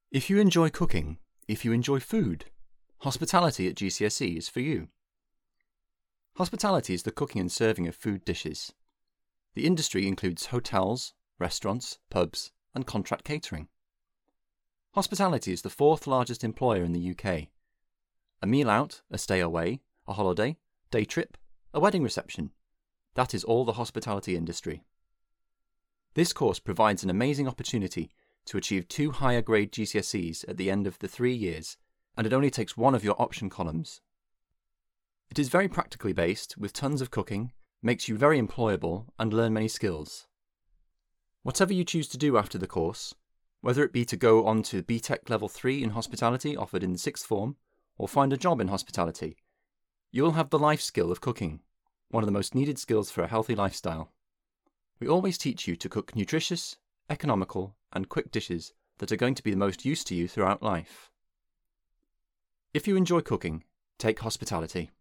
If you enjoy cooking, if you enjoy food, hospitality at GCSE is for you. Hospitality is the cooking and serving of food dishes. The industry includes hotels, restaurants, pubs, and contract catering. Hospitality is the fourth largest employer in the UK. A meal out, a stay away, a holiday, day trip, a wedding reception. That is all the hospitality industry. This course provides an amazing opportunity to achieve 2 higher grade GCSEs at the end of the 3 years, and it only takes one of your option columns. It is very practically based, with tons of cooking, makes you very employable, and learn many skills. Whatever you choose to do after the course, whether it be to go on to BTEC Level 3 in hospitality offered in the 6th form, or find a job in hospitality, you will have the life skill of cooking, one of the most needed skills for a healthy lifestyle. We always teach you to cook nutritious, economical, and quick dishes that are going to be the most use to you throughout life. If you enjoy cooking, take hospitality.